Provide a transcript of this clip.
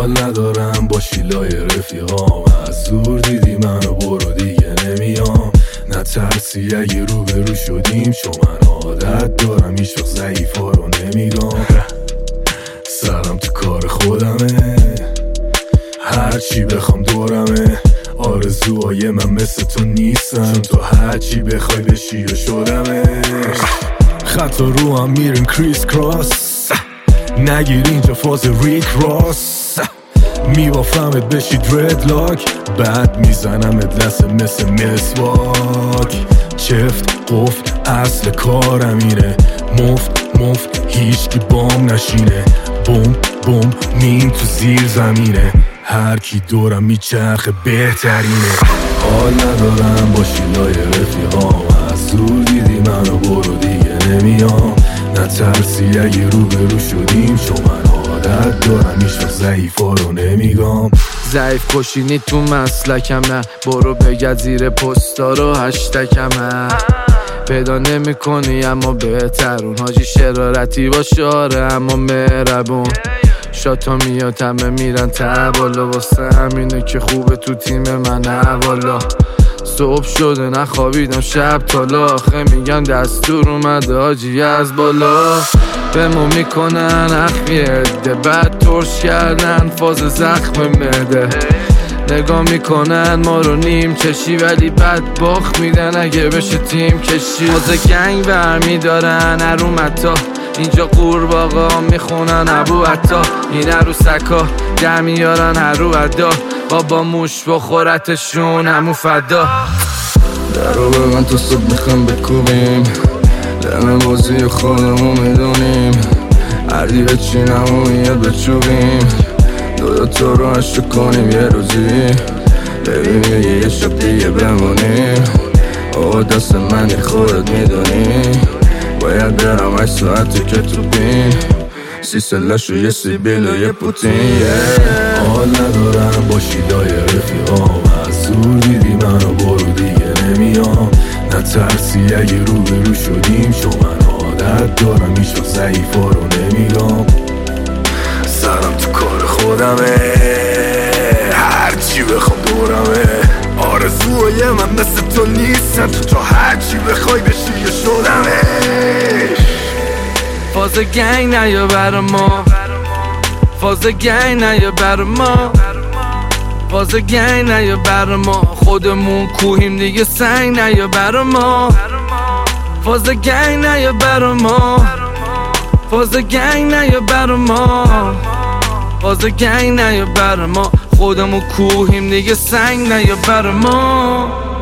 حال ندارم با شیلای رفیقام، از دور دیدی منو برو دیگه نمیام. نترسی اگه روبرو شدیم، چون من عادت دارم هیچ وقت ضعیفا رو نمیگم. سرم تو کار خودمه، هرچی بخوام دورمه. آرزوهای من مثل تو نیستن، چون تو هرچی بخوای بشی و شدمش. خطا رو هم میرن کریس کراس، نگیر اینجا فاز ریک راس. میبافمت بشی دردلاک، بعد میزنمت لسه مثل مسواک. چفت قفت اصل کارم اینه، مفت هیچ کی بام نشینه. بوم مین تو زیر زمینه، هر کی دورم میچرخه بهترینه. حال ندارم با شیلای رفیقام، از دور دیدی منو برو دیگه نمیام. نترسی اگه روبرو شدیم، چون من عادت دارم هیچ وقت ضعیفا رو نمیگم. ضعیف کشینی تو مسلکم نه، برو بگرد زیر پستا رو هشتکم نه. پیدا نمی کنی اما بهترون، حاجی شرارتی با شاره اما مهربون. شاتا میاد همه میرن ته بالا، واسه همینه که خوبه تو تیم من اوالا. صبح شده نخوابیدم شب تالا، آخه میگن دستور اومده حاجی از بالا. بمو میکنن اخمی عده، بعد ترش کردن فاز زخم معده. نگاه میکنن ما رو نیم چشی، ولی بعد باخت میدن اگه بشه تیم کشی. فاز گنگ برمیدارن ارومتا، اینجا قورباغا میخونن ابو عطا. این عروسکا در میارن هر رو ادا، بابا موش بخورتشون همو فدا. درو به من تو صبح میخوام بکوبیم، دم بازی خودمو میدونیم. هردی بچینم و میاد بچوبیم، دو تو رو عشق کنیم یه روزی. ببینیم یه شب دیگه بمونیم، آقا دست منی خودت میدونی. باید برم 8 ساعتی که تو بین، 30 سلش و یه سیبیل و یه پوتین. حال ندارم با شیلای رفیقام، از دور دیدی منو برو دیگه نمیام. نترسی اگه روبرو شدیم، چون من عادت دارم هیچ وقت ضعیفا رو نمیگم. سرم تو کار خودمه، هرچی بخوام دورمه. آرزوهای من مثل تو نیستن، تو هرچی بخوای بشی یه شدمش. فاز گنگ نیا بر ما، فاز گنگ نیا بر ما، فاز گنگ نیا بر ما. خودمون کوهیم دیگه سنگ نیا بر ما. فاز گنگ نیا بر ما، فاز گنگ نیا بر ما، فاز گنگ نیا بر ما. خودمون کوهیم دیگه سنگ نیا بر ما.